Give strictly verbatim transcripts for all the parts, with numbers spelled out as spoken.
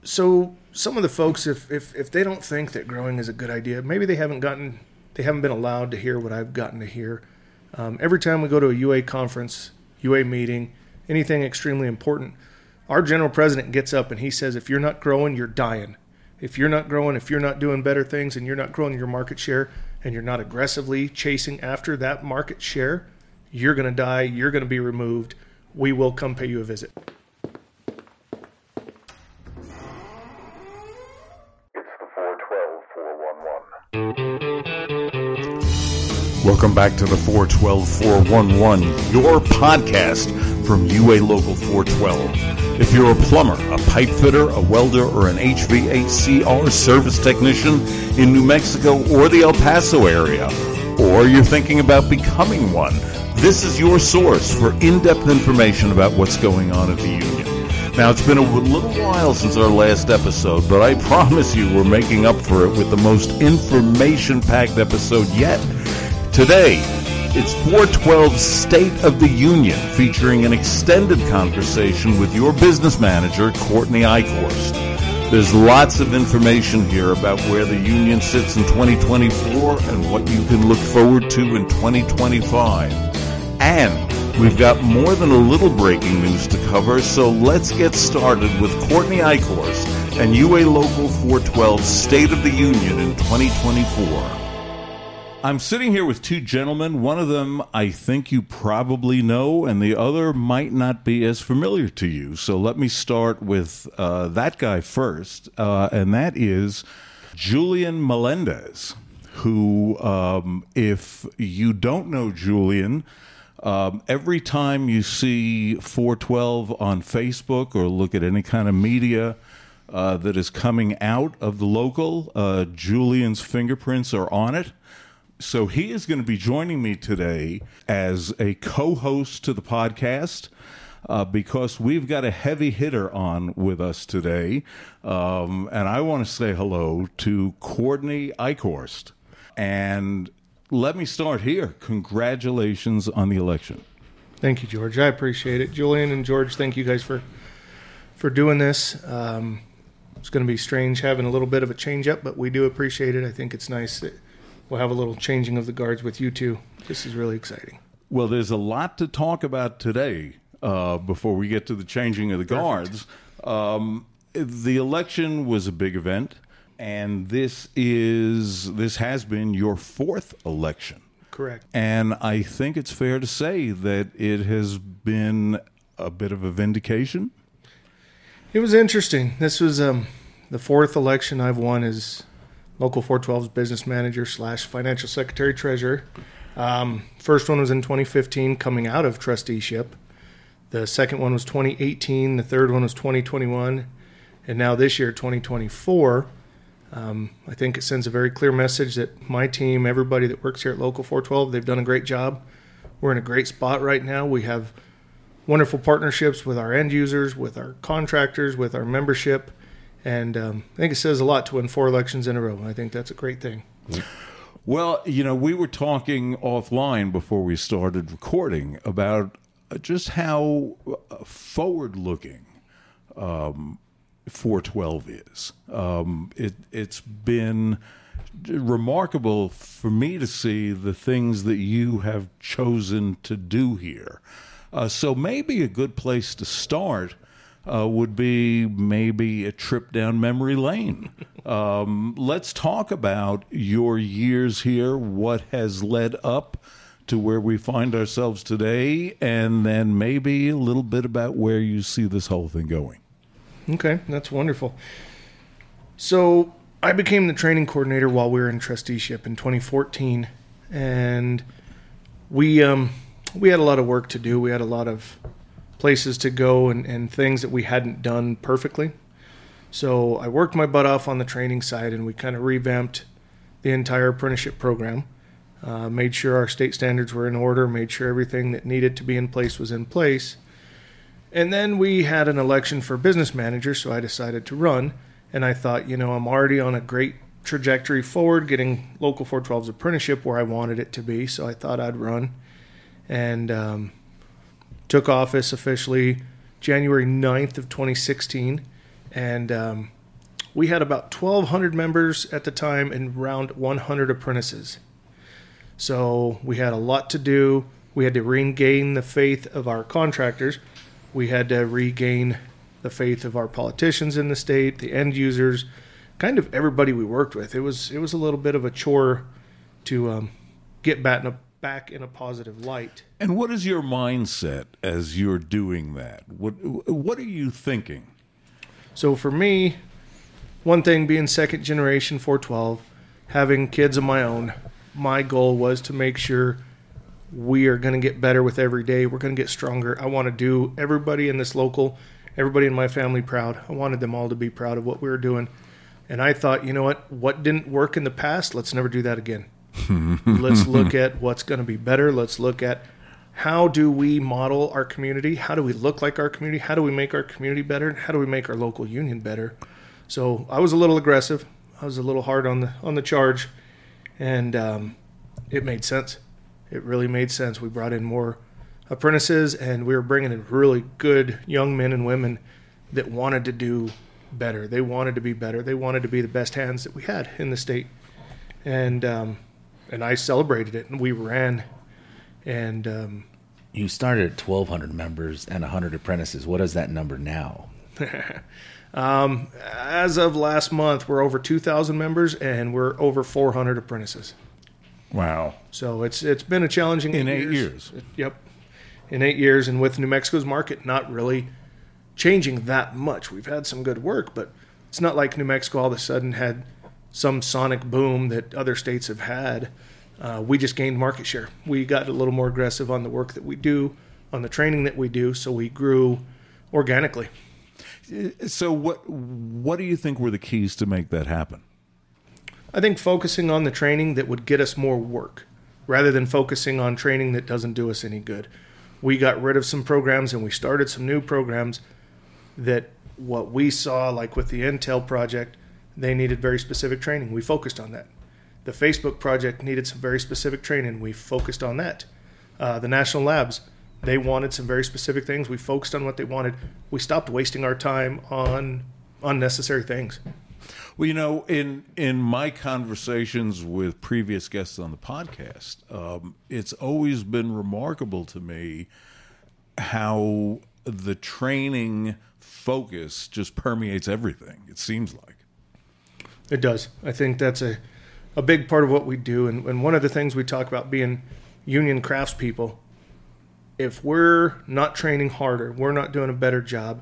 so some of the folks, if, if if they don't think that growing is a good idea, maybe they haven't gotten, they haven't been allowed to hear what I've gotten to hear. Um, every time we go to a U A conference, U A meeting, anything extremely important, our general president gets up and he says, if you're not growing, you're dying. If you're not growing, if you're not doing better things and you're not growing your market share and you're not aggressively chasing after that market share, you're going to die. You're going to be removed. We will come pay you a visit. Welcome back to the four twelve four one one, your podcast from U A Local four twelve. If you're a plumber, a pipe fitter, a welder, or an H V A C R service technician in New Mexico or the El Paso area, or you're thinking about becoming one, this is your source for in-depth information about what's going on at the union. Now, it's been a little while since our last episode, but I promise you we're making up for it with the most information-packed episode yet. Today, it's four twelve State of the Union, featuring an extended conversation with your business manager, Courtney Eichhorst. There's lots of information here about where the union sits in twenty twenty-four and what you can look forward to in twenty twenty-five. And we've got more than a little breaking news to cover, so let's get started with Courtney Eichhorst and U A Local four twelve State of the Union in twenty twenty-four. I'm sitting here with two gentlemen. One of them I think you probably know, and the other might not be as familiar to you. So let me start with uh, that guy first, uh, and that is Julian Melendez, who, um, if you don't know Julian, um, every time you see four twelve on Facebook or look at any kind of media uh, that is coming out of the local, uh, Julian's fingerprints are on it. So he is going to be joining me today as a co-host to the podcast uh, because we've got a heavy hitter on with us today. Um, and I want to say hello to Courtney Eichhorst. And let me start here. Congratulations on the election. Thank you, George. I appreciate it. Julian and George, thank you guys for, for doing this. Um, it's going to be strange having a little bit of a change-up, but we do appreciate it. I think it's nice that we'll have a little changing of the guards with you two. This is really exciting. Well, there's a lot to talk about today uh, before we get to the changing of the guards. Um, the election was a big event, and this is this has been your fourth election. Correct. And I think it's fair to say that it has been a bit of a vindication. It was interesting. This was um, the fourth election I've won as Local four twelve's business manager slash financial secretary treasurer. Um, first one was in twenty fifteen, coming out of trusteeship. The second one was twenty eighteen. The third one was twenty twenty-one. And now this year, twenty twenty-four. Um, I think it sends a very clear message that my team, everybody that works here at Local four twelve, they've done a great job. We're in a great spot right now. We have wonderful partnerships with our end users, with our contractors, with our membership. And um, I think it says a lot to win four elections in a row. I think that's a great thing. Well, you know, we were talking offline before we started recording about just how forward-looking um, four twelve is. Um, it, it's been remarkable for me to see the things that you have chosen to do here. Uh, so maybe a good place to start Uh, would be maybe a trip down memory lane. Um, let's talk about your years here, what has led up to where we find ourselves today, and then maybe a little bit about where you see this whole thing going. Okay, that's wonderful. So I became the training coordinator while we were in trusteeship in twenty fourteen, and we um, we had a lot of work to do. We had a lot of places to go and, and things that we hadn't done perfectly. So I worked my butt off on the training side, and we kind of revamped the entire apprenticeship program, uh, made sure our state standards were in order, made sure everything that needed to be in place was in place. And then we had an election for business manager, so I decided to run. And I thought, you know, I'm already on a great trajectory forward, getting Local four twelve's apprenticeship where I wanted it to be, so I thought I'd run. And um, took office officially January ninth of twenty sixteen, and um, we had about twelve hundred members at the time and around one hundred apprentices. So we had a lot to do. We had to regain the faith of our contractors. We had to regain the faith of our politicians in the state, the end users, kind of everybody we worked with. It was it was a little bit of a chore to um, get back in, a, back in a positive light. And what is your mindset as you're doing that? What what are you thinking? So for me, one thing being second generation four twelve, having kids of my own, my goal was to make sure we are going to get better with every day. We're going to get stronger. I want to do everybody in this local, everybody in my family proud. I wanted them all to be proud of what we were doing. And I thought, you know what? What didn't work in the past, let's never do that again. Let's look at what's going to be better. Let's look at how do we model our community? How do we look like our community? How do we make our community better? How do we make our local union better? So I was a little aggressive. I was a little hard on the on the charge, and um, it made sense. It really made sense. We brought in more apprentices, and we were bringing in really good young men and women that wanted to do better. They wanted to be better. They wanted to be the best hands that we had in the state. And um, and I celebrated it, and we ran. And um, you started at twelve hundred members and one hundred apprentices. What is that number now? um, as of last month, we're over two thousand members, and we're over four hundred apprentices. Wow. So it's it's been a challenging in eight eight years. years. Yep. In eight years, and with New Mexico's market not really changing that much. We've had some good work, but it's not like New Mexico all of a sudden had some sonic boom that other states have had. Uh, we just gained market share. We got a little more aggressive on the work that we do, on the training that we do, so we grew organically. So what what do you think were the keys to make that happen? I think focusing on the training that would get us more work rather than focusing on training that doesn't do us any good. We got rid of some programs and we started some new programs that what we saw, like with the Intel project, they needed very specific training. We focused on that. The Facebook project needed some very specific training. We focused on that. Uh, the National Labs, they wanted some very specific things. We focused on what they wanted. We stopped wasting our time on unnecessary things. Well, you know, in in my conversations with previous guests on the podcast, um, it's always been remarkable to me how the training focus just permeates everything, it seems like. It does. I think that's a, a big part of what we do. And, and one of the things we talk about being union craftspeople, if we're not training harder, we're not doing a better job,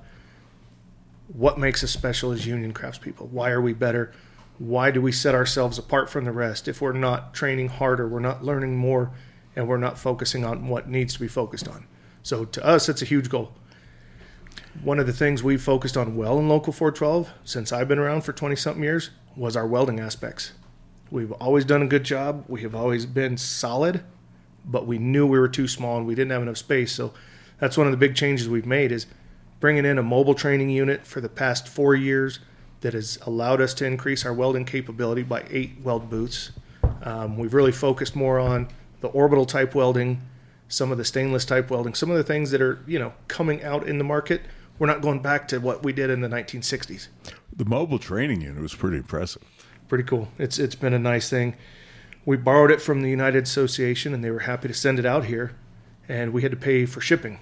what makes us special as union craftspeople? Why are we better? Why do we set ourselves apart from the rest? If we're not training harder, we're not learning more, and we're not focusing on what needs to be focused on. So to us, it's a huge goal. One of the things we've focused on well in Local four twelve, since I've been around for twenty-something years, was our welding aspects. We've always done a good job. We have always been solid, but we knew we were too small and we didn't have enough space. So that's one of the big changes we've made is bringing in a mobile training unit for the past four years that has allowed us to increase our welding capability by eight weld booths. Um, we've really focused more on the orbital type welding, some of the stainless type welding, some of the things that are, you know, coming out in the market. We're not going back to what we did in the nineteen sixties. The mobile training unit was pretty impressive. Pretty cool. It's It's been a nice thing. We borrowed it from the United Association, and they were happy to send it out here, and we had to pay for shipping.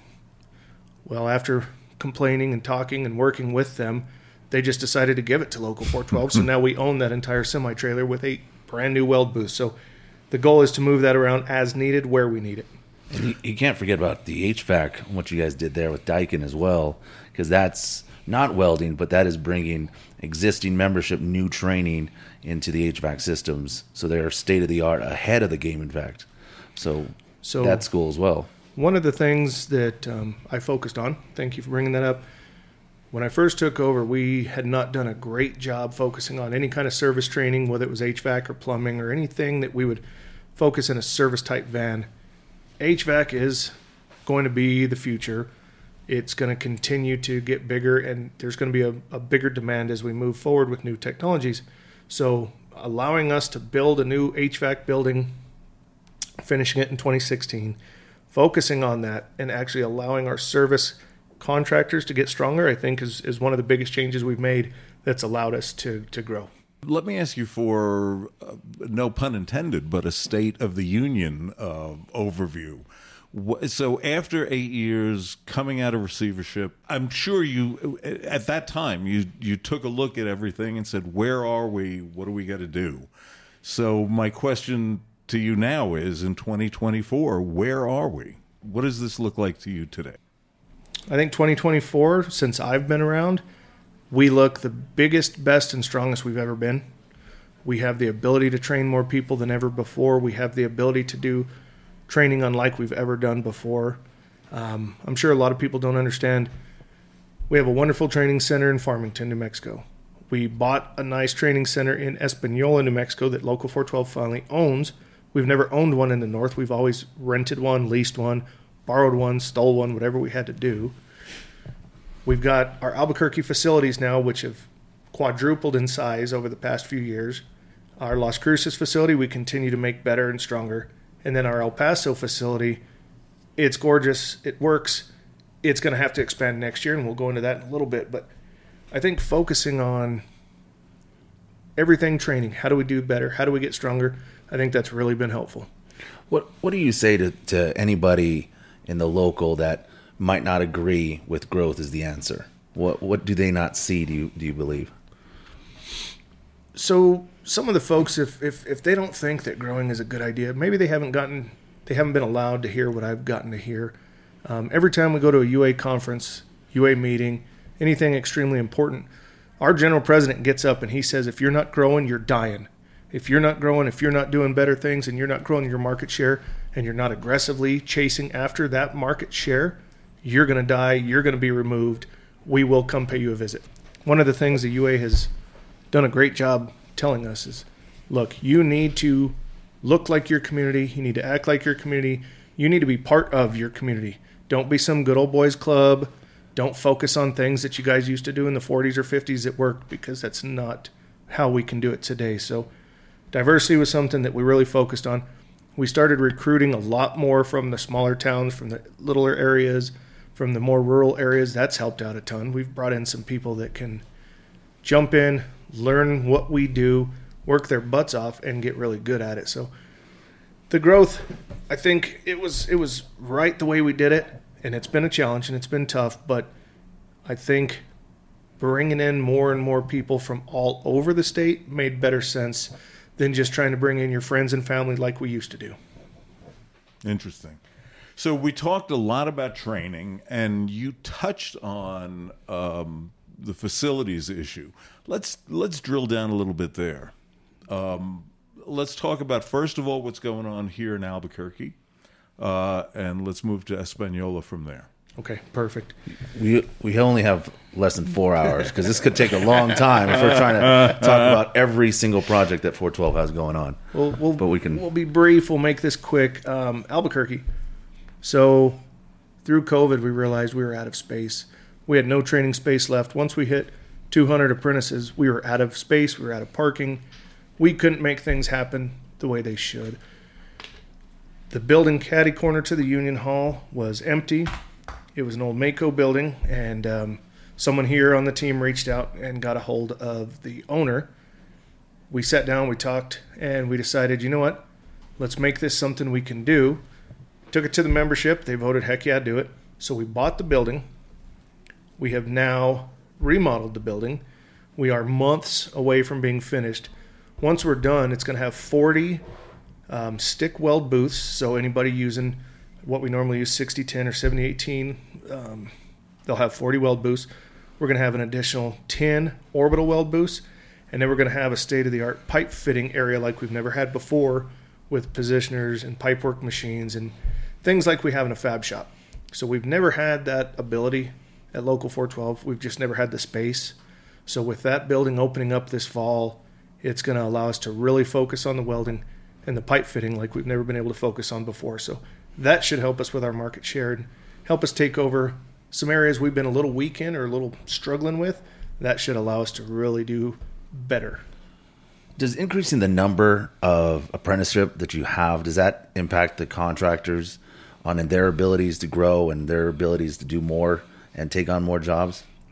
Well, after complaining and talking and working with them, they just decided to give it to Local four twelve. So now we own that entire semi-trailer with eight brand new weld booths. So the goal is to move that around as needed, where we need it. And you, you can't forget about the H V A C, what you guys did there with Daikin as well, because that's not welding, but that is bringing existing membership, new training into the H V A C systems. So they're state-of-the-art, ahead of the game, in fact. So, so that's cool as well. One of the things that um, I focused on, thank you for bringing that up, when I first took over, we had not done a great job focusing on any kind of service training, whether it was H V A C or plumbing or anything that we would focus in a service-type van. H V A C is going to be the future. It's going to continue to get bigger, and there's going to be a, a bigger demand as we move forward with new technologies. So allowing us to build a new H V A C building, finishing it in twenty sixteen, focusing on that and actually allowing our service contractors to get stronger, I think is, is one of the biggest changes we've made that's allowed us to to grow. Let me ask you for, uh, no pun intended, but a State of the Union uh, overview. So after eight years coming out of receivership, I'm sure you, at that time, you, you took a look at everything and said, where are we? What do we got to do? So my question to you now is, in twenty twenty-four, where are we? What does this look like to you today? I think twenty twenty-four, since I've been around, we look the biggest, best, and strongest we've ever been. We have the ability to train more people than ever before. We have the ability to do training unlike we've ever done before. Um, I'm sure a lot of people don't understand. We have a wonderful training center in Farmington, New Mexico. We bought a nice training center in Espanola, New Mexico that Local four twelve finally owns. We've never owned one in the north. We've always rented one, leased one, borrowed one, stole one, whatever we had to do. We've got our Albuquerque facilities now, which have quadrupled in size over the past few years. Our Las Cruces facility, we continue to make better and stronger. And then our El Paso facility, it's gorgeous. It works. It's going to have to expand next year, and we'll go into that in a little bit. But I think focusing on everything training, how do we do better? How do we get stronger? I think that's really been helpful. What What do you say to, to anybody in the local that might not agree with growth is the answer? What What do they not see, do you, do you believe? So some of the folks, if, if if they don't think that growing is a good idea, maybe they haven't gotten, they haven't been allowed to hear what I've gotten to hear. Um, every time we go to a U A conference, U A meeting, anything extremely important, our general president gets up and he says, if you're not growing, you're dying. If you're not growing, if you're not doing better things and you're not growing your market share and you're not aggressively chasing after that market share, you're going to die. You're going to be removed. We will come pay you a visit. One of the things the U A has done a great job telling us is, look, you need to look like your community. You need to act like your community. You need to be part of your community. Don't be some good old boys club. Don't focus on things that you guys used to do in the forties or fifties that worked, because that's not how we can do it today. So diversity was something that we really focused on. We started recruiting a lot more from the smaller towns, from the littler areas, from the more rural areas. That's helped out a ton. We've brought in some people that can jump in, learn what we do, work their butts off, and get really good at it. So the growth, I think it was it was right the way we did it, and it's been a challenge and it's been tough, but I think bringing in more and more people from all over the state made better sense than just trying to bring in your friends and family like we used to do. Interesting. So we talked a lot about training, and you touched on um, the facilities issue. Let's let's drill down a little bit there. Um, let's talk about, first of all, what's going on here in Albuquerque, uh, and let's move to Espanola from there. Okay, perfect. We we only have less than four hours because this could take a long time if we're trying to talk about every single project that four twelve has going on. We'll, we'll, but we can. We'll be brief. We'll make this quick. Um, Albuquerque. So through COVID, we realized we were out of space. We had no training space left. Once we hit two hundred apprentices, we were out of space. We were out of parking. We couldn't make things happen the way they should. The building catty corner to the Union Hall was empty. It was an old Mako building, and um, someone here on the team reached out and got a hold of the owner. We sat down, we talked, and we decided, you know what? Let's make this something we can do. Took it to the membership. They voted, heck yeah, do it. So we bought the building. We have now remodeled the building. We are months away from being finished. Once we're done, it's going to have forty um, stick weld booths. So anybody using what we normally use, sixty ten or seventy eighteen, um, they'll have forty weld booths. We're going to have an additional ten orbital weld booths. And then we're going to have a state-of-the-art pipe fitting area like we've never had before, with positioners and pipework machines and things like we have in a fab shop. So we've never had that ability at Local four twelve. We've just never had the space. So with that building opening up this fall, it's going to allow us to really focus on the welding and the pipe fitting like we've never been able to focus on before. So that should help us with our market share and help us take over some areas we've been a little weak in or a little struggling with. That should allow us to really do better. Does increasing the number of apprenticeship that you have, does that impact the contractors on their abilities to grow and their abilities to do more and take on more jobs?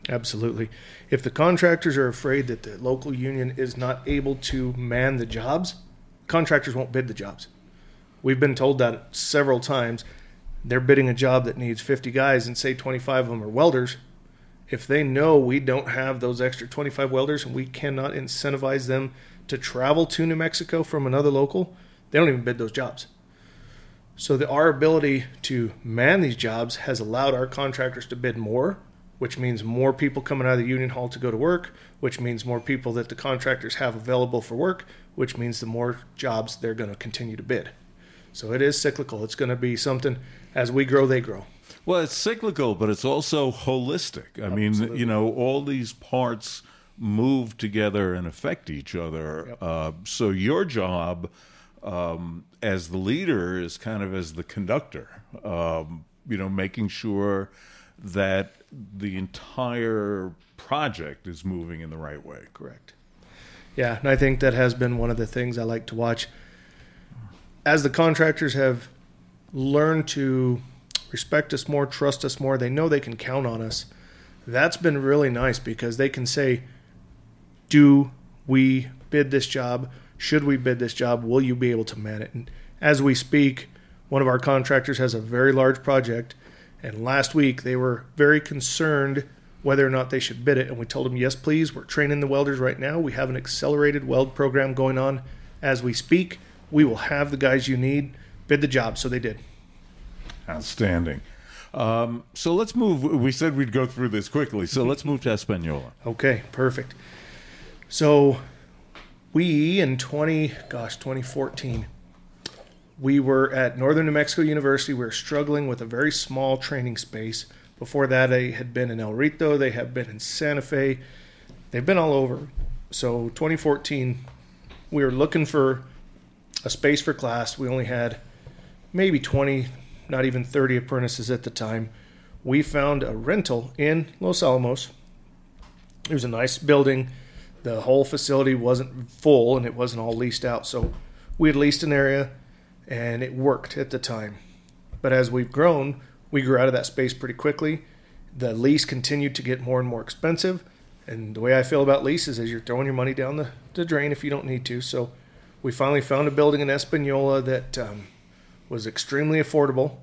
Absolutely. If the contractors are afraid that the local union is not able to man the jobs, contractors won't bid the jobs. We've been told that several times. They're bidding a job that needs fifty guys and say twenty-five of them are welders. If they know we don't have those extra twenty-five welders and we cannot incentivize them to travel to New Mexico from another local, they don't even bid those jobs. So the, our ability to man these jobs has allowed our contractors to bid more, which means more people coming out of the union hall to go to work, which means more people that the contractors have available for work, which means the more jobs they're going to continue to bid. So it is cyclical. It's going to be something, as we grow, they grow. Well, it's cyclical, but it's also holistic. I mean, Absolutely. you know, all these parts move together and affect each other. Yep. Uh, so your job um, as the leader is kind of as the conductor, um, you know, making sure that the entire project is moving in the right way. Correct. Yeah, and I think that has been one of the things I like to watch. As the contractors have learned to respect us more, trust us more, they know they can count on us. That's been really nice because they can say, do we bid this job? Should we bid this job? Will you be able to man it? And as we speak, one of our contractors has a very large project, and last week they were very concerned whether or not they should bid it, and we told them, yes, please. We're training the welders right now. We have an accelerated weld program going on as we speak. We will have the guys you need. Bid the job. So they did. Outstanding. Um, so let's move. We said we'd go through this quickly, so let's move to Espanola. Okay, perfect. So we in twenty, gosh, twenty fourteen, we were at Northern New Mexico University. We were struggling with a very small training space. Before that, they had been in El Rito. They had been in Santa Fe. They've been all over. So twenty fourteen, we were looking for a space for class. We only had maybe twenty, not even thirty apprentices at the time. We found a rental in Los Alamos. It was a nice building. The whole facility wasn't full and it wasn't all leased out. So we had leased an area and it worked at the time. But as we've grown, we grew out of that space pretty quickly. The lease continued to get more and more expensive. And the way I feel about leases is you're throwing your money down the, the drain if you don't need to. So we finally found a building in Espanola that um, was extremely affordable.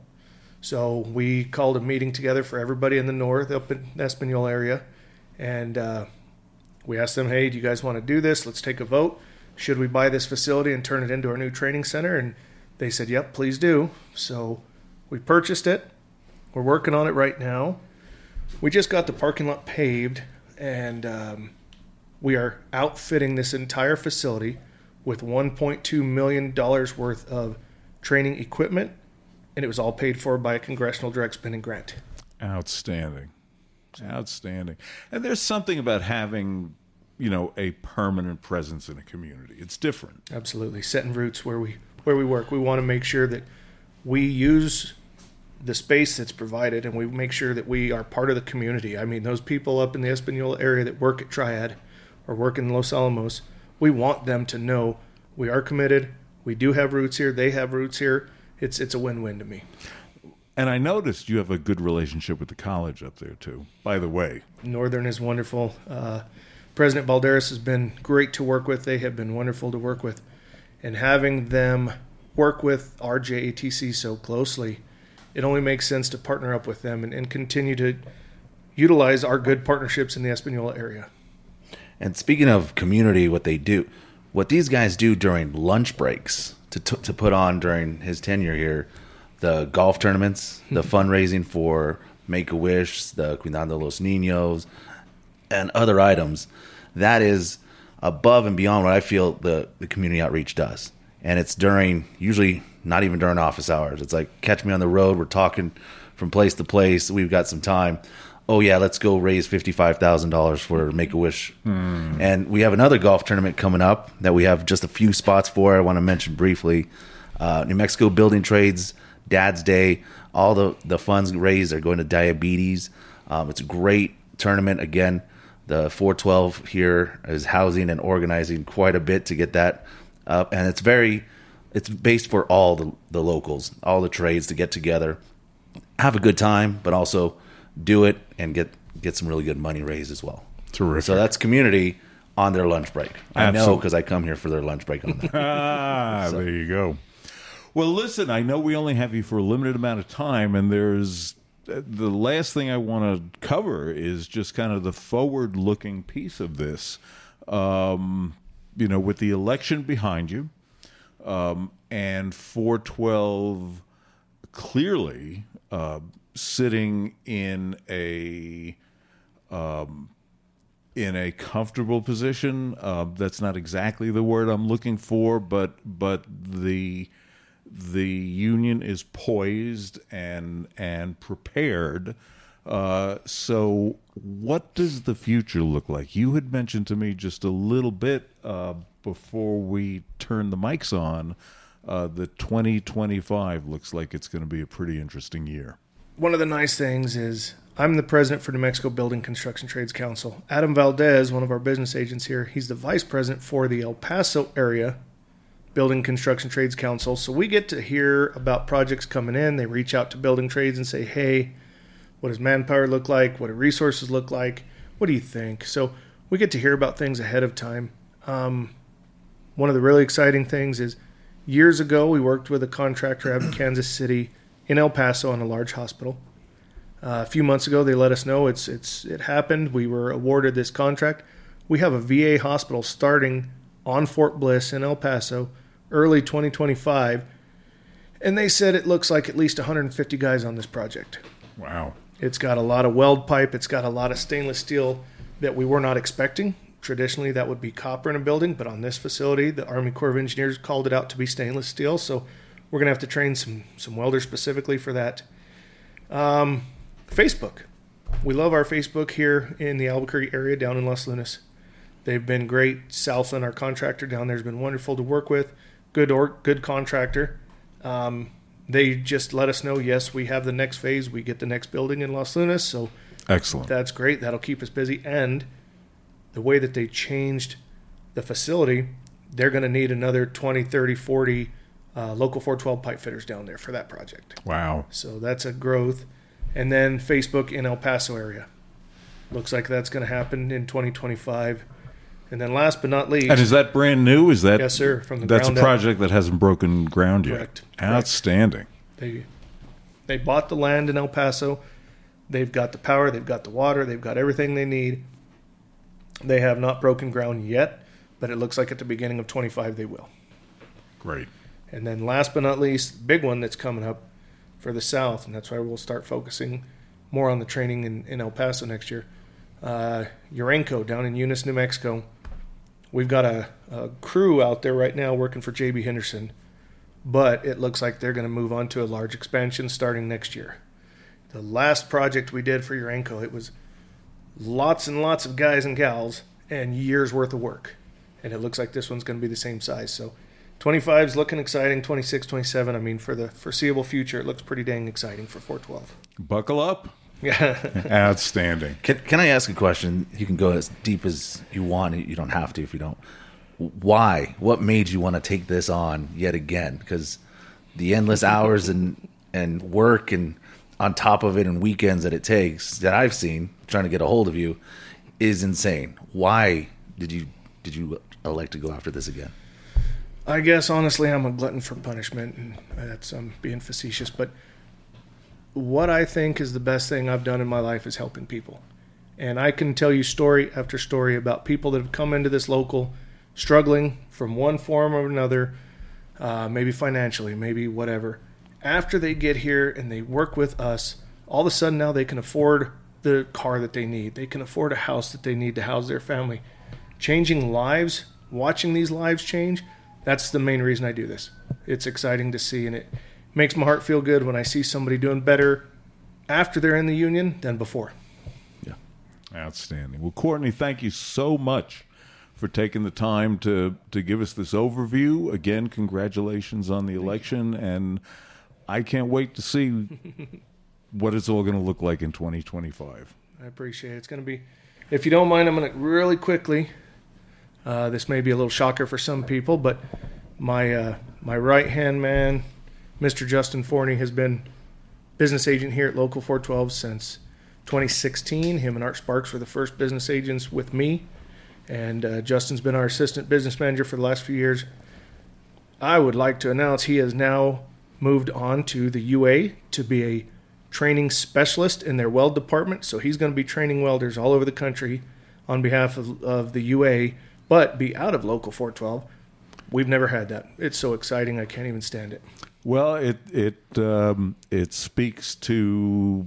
So we called a meeting together for everybody in the north up in the Espanola area. And uh, we asked them, hey, do you guys want to do this? Let's take a vote. Should we buy this facility and turn it into our new training center? And they said, yep, please do. So we purchased it. We're working on it right now. We just got the parking lot paved, and um, we are outfitting this entire facility with one point two million dollars worth of training equipment, and it was all paid for by a congressional direct spending grant. Outstanding. Outstanding. And there's something about having, you know, a permanent presence in a community. It's different. Absolutely. Setting roots where we where we work. We want to make sure that we use the space that's provided, and we make sure that we are part of the community. I mean, those people up in the Espanola area that work at Triad or work in Los Alamos, we want them to know we are committed. We do have roots here. They have roots here. It's it's a win-win to me. And I noticed you have a good relationship with the college up there, too, by the way. Northern is wonderful. Uh, President Balderas has been great to work with. They have been wonderful to work with. And having them work with our J A T C so closely, it only makes sense to partner up with them and, and continue to utilize our good partnerships in the Espanola area. And speaking of community, what they do, what these guys do during lunch breaks to t- to put on during his tenure here, the golf tournaments, the fundraising for Make-A-Wish, the Cuidando los Niños, and other items, that is above and beyond what I feel the, the community outreach does. And it's during, usually not even during office hours. It's like, catch me on the road. We're talking from place to place. We've got some time. Oh, yeah, let's go raise fifty-five thousand dollars for Make-A-Wish. Hmm. And we have another golf tournament coming up that we have just a few spots for. I want to mention briefly. Uh, New Mexico Building Trades, Dad's Day, all the, the funds raised are going to diabetes. Um, it's a great tournament. Again, the four twelve here is housing and organizing quite a bit to get that up. And it's very, it's based for all the, the locals, all the trades to get together, have a good time, but also do it and get get some really good money raised as well. Terrific. So that's community on their lunch break. I know Absolutely. because I come here for their lunch break on that. Ah, So- there you go. Well, listen, I know we only have you for a limited amount of time, and there's the last thing I want to cover is just kind of the forward-looking piece of this. Um, you know, with the election behind you, um, and four twelve clearly uh, sitting in a um, in a comfortable position. Uh, that's not exactly the word I'm looking for, but but the the union is poised and and prepared. Uh, so what does the future look like? You had mentioned to me just a little bit uh, before we turned the mics on uh, that twenty twenty-five looks like it's going to be a pretty interesting year. One of the nice things is I'm the president for New Mexico Building Construction Trades Council. Adam Valdez, one of our business agents here, he's the vice president for the El Paso area Building Construction Trades Council. So we get to hear about projects coming in. They reach out to building trades and say, hey, what does manpower look like? What do resources look like? What do you think? So we get to hear about things ahead of time. Um, one of the really exciting things is years ago we worked with a contractor out of Kansas City in El Paso on a large hospital. Uh, a few months ago, they let us know it's it's it happened. We were awarded this contract. We have a V A hospital starting on Fort Bliss in El Paso early twenty twenty-five, and they said it looks like at least one hundred fifty guys on this project. Wow. It's got a lot of weld pipe. It's got a lot of stainless steel that we were not expecting. Traditionally, that would be copper in a building, but on this facility, the Army Corps of Engineers called it out to be stainless steel, so we're going to have to train some, some welders specifically for that. Um, Facebook. We love our Facebook here in the Albuquerque area down in Los Lunas. They've been great. Southland, our contractor down there, has been wonderful to work with. Good or good contractor. Um, they just let us know, yes, we have the next phase. We get the next building in Los Lunas, so Excellent. that's great. That'll keep us busy. And the way that they changed the facility, they're going to need another twenty, thirty, forty uh, local four twelve pipe fitters down there for that project. Wow. So that's a growth. And then Facebook in El Paso area. Looks like that's going to happen in twenty twenty-five. And then last but not least, And is that brand new? Is that yes, sir, from the that's a ground up. project that hasn't broken ground yet? Correct. Correct. Outstanding. They they bought the land in El Paso. They've got the power. They've got the water. They've got everything they need. They have not broken ground yet, but it looks like at the beginning of twenty-five they will. Great. And then last but not least, big one that's coming up for the South, and that's why we'll start focusing more on the training in, in El Paso next year. Uh, Urenco down in Eunice, New Mexico. We've got a, a crew out there right now working for J B Henderson, but it looks like they're going to move on to a large expansion starting next year. The last project we did for Urenco, it was lots and lots of guys and gals and years worth of work. And it looks like this one's going to be the same size. So twenty-five is looking exciting. twenty-six, twenty-seven, I mean, for the foreseeable future, it looks pretty dang exciting for four twelve. Buckle up. Yeah. Outstanding. Can, can I ask a question? You can go as deep as you want. You don't have to if you don't. Why? What made you want to take this on yet again? Because the endless hours and, and work and on top of it and weekends that it takes that I've seen trying to get a hold of you is insane. Why did you did you elect to go after this again? I guess, honestly, I'm a glutton for punishment, and that's um, being facetious, but what I think is the best thing I've done in my life is helping people. And I can tell you story after story about people that have come into this local struggling from one form or another, uh, maybe financially, maybe whatever. After they get here and they work with us, all of a sudden now they can afford the car that they need. They can afford a house that they need to house their family. Changing lives, watching these lives change, that's the main reason I do this. It's exciting to see, and it makes my heart feel good when I see somebody doing better after they're in the union than before. Yeah. Outstanding. Well, Courtney, thank you so much for taking the time to, to give us this overview. Again, congratulations on the election, and I can't wait to see what it's all going to look like in twenty twenty-five. I appreciate it. It's going to be, if you don't mind, I'm going to really quickly, uh, this may be a little shocker for some people, but my uh, my right-hand man, Mister Justin Forney, has been business agent here at Local four twelve since twenty sixteen. Him and Art Sparks were the first business agents with me, and uh, Justin's been our assistant business manager for the last few years. I would like to announce he has now moved on to the U A to be a training specialist in their weld department, so he's going to be training welders all over the country on behalf of, of the U A, but be out of Local four twelve. We've never had that. It's so exciting, I can't even stand it. Well, it it um, it speaks to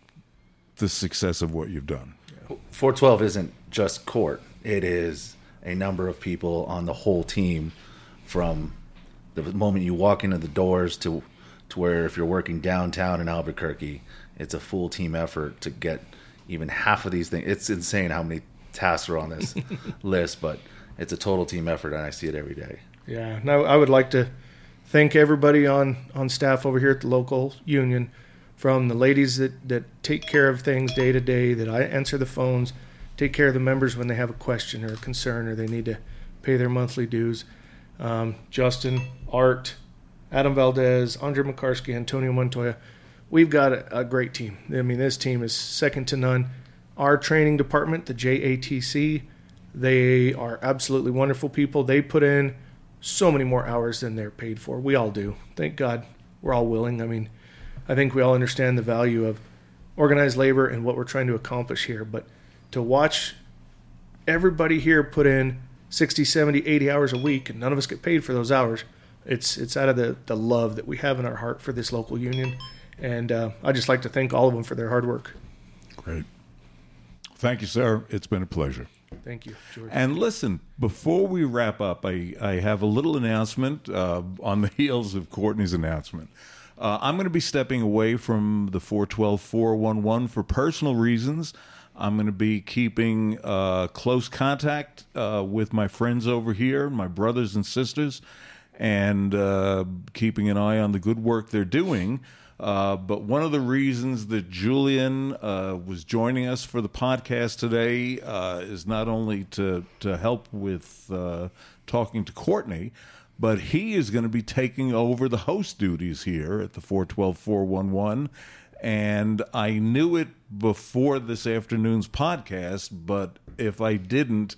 the success of what you've done. four twelve isn't just Court. It is a number of people on the whole team, from the moment you walk into the doors to to where if you're working downtown in Albuquerque, it's a full team effort to get even half of these things. It's insane how many tasks are on this list, but it's a total team effort, and I see it every day. Yeah, now I would like to thank everybody on, on staff over here at the local union, from the ladies that, that take care of things day to day, that I answer the phones, take care of the members when they have a question or a concern or they need to pay their monthly dues. Um, Justin, Art, Adam Valdez, Andre Makarski, Antonio Montoya. We've got a, a great team. I mean, this team is second to none. Our training department, the J A T C, they are absolutely wonderful people. They put in so many more hours than they're paid for. We all do. Thank God we're all willing. I mean, I think we all understand the value of organized labor and what we're trying to accomplish here. But to watch everybody here put in sixty, seventy, eighty hours a week, and none of us get paid for those hours, it's it's out of the, the love that we have in our heart for this local union. And uh, I'd just like to thank all of them for their hard work. Great. Thank you, sir. It's been a pleasure. Thank you, George. And listen, before we wrap up, I, I have a little announcement uh, on the heels of Courtney's announcement. Uh, I'm going to be stepping away from the four twelve four one one for personal reasons. I'm going to be keeping uh, close contact uh, with my friends over here, my brothers and sisters, and uh, keeping an eye on the good work they're doing. Uh, but one of the reasons that Julian uh, was joining us for the podcast today uh, is not only to, to help with uh, talking to Courtney, but he is going to be taking over the host duties here at the four twelve four one one. And I knew it before this afternoon's podcast, but if I didn't,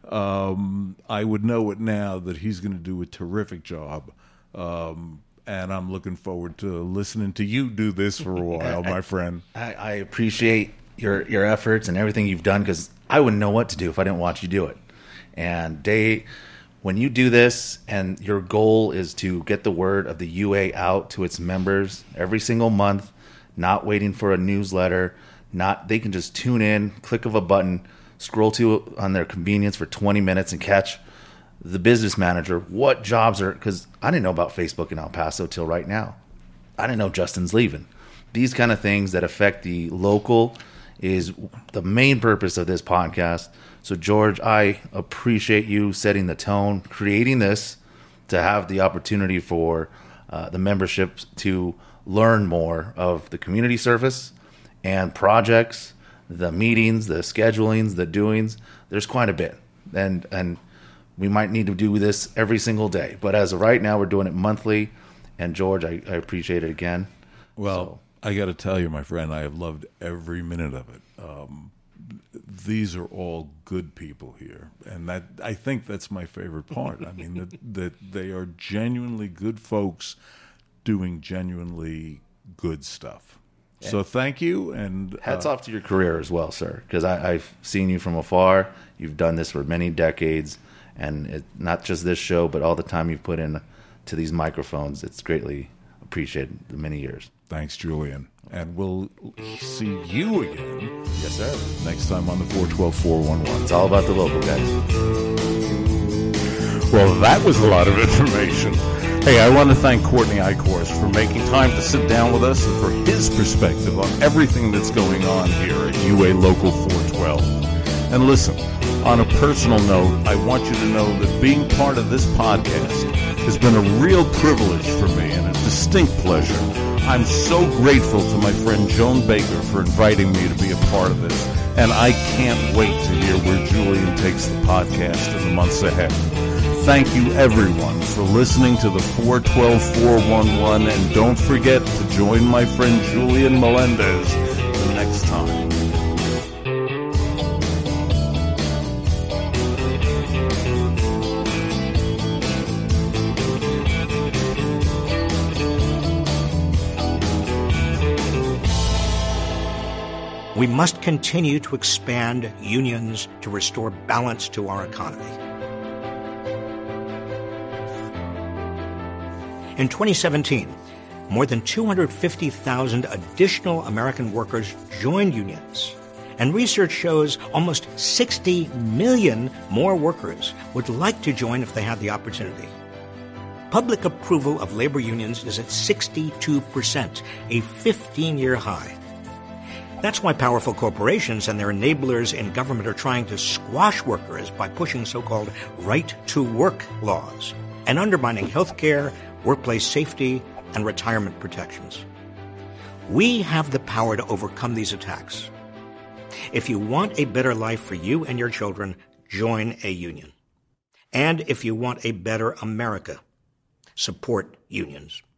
um, I would know it now that he's going to do a terrific job. Um, and I'm looking forward to listening to you do this for a while, my friend. I, I appreciate your your efforts and everything you've done, because I wouldn't know what to do if I didn't watch you do it. And they, when you do this and your goal is to get the word of the U A out to its members every single month, not waiting for a newsletter, not they can just tune in, click of a button, scroll to on their convenience for twenty minutes and catch the business manager, what jobs are, because I didn't know about Facebook in El Paso till right now. I didn't know Justin's leaving. These kind of things that affect the local is the main purpose of this podcast. So, George, I appreciate you setting the tone, creating this to have the opportunity for uh, the membership to learn more of the community service and projects, the meetings, the schedulings, the doings. There's quite a bit. And, and, we might need to do this every single day. But as of right now, we're doing it monthly. And, George, I, I appreciate it again. Well, so. I got to tell you, my friend, I have loved every minute of it. Um, these are all good people here. And that I think that's my favorite part. I mean, that, that they are genuinely good folks doing genuinely good stuff. And so thank you. And hats uh, off to your career as well, sir, because I've seen you from afar. You've done this for many decades. And it, not just this show, but all the time you've put in to these microphones. It's greatly appreciated the many years. Thanks, Julian. And we'll see you again. Yes, sir. Next time on the four twelve four one one. It's all about the local, guys. Well, that was a lot of information. Hey, I want to thank Courtney Eichhorst for making time to sit down with us and for his perspective on everything that's going on here at U A Local four twelve. And listen, on a personal note, I want you to know that being part of this podcast has been a real privilege for me and a distinct pleasure. I'm so grateful to my friend Joan Baker for inviting me to be a part of this, and I can't wait to hear where Julian takes the podcast in the months ahead. Thank you, everyone, for listening to the four twelve four one one, and don't forget to join my friend Julian Melendez the next time. We must continue to expand unions to restore balance to our economy. In twenty seventeen, more than two hundred fifty thousand additional American workers joined unions, and research shows almost sixty million more workers would like to join if they had the opportunity. Public approval of labor unions is at sixty-two percent, a fifteen-year high. That's why powerful corporations and their enablers in government are trying to squash workers by pushing so-called right-to-work laws and undermining health care, workplace safety, and retirement protections. We have the power to overcome these attacks. If you want a better life for you and your children, join a union. And if you want a better America, support unions.